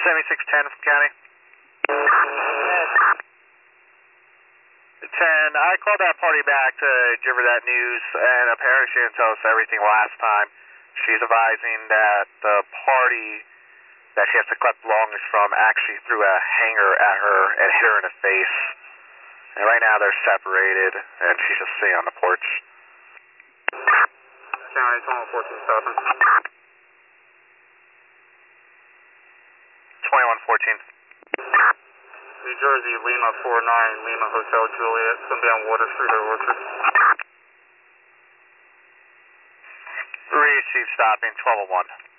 7610 from County. 10, I called that party back to give her that news, and apparently she didn't tell us everything last time. She's advising that the party that she has to collect belongings from actually threw a hanger at her and hit her in the face. And right now they're separated, and she's just sitting on the porch. County 2114 South. 2114. New Jersey, Lima 49, Lima Hotel Juliet, Sundown Water Street or Orchard. Receive stopping 1201.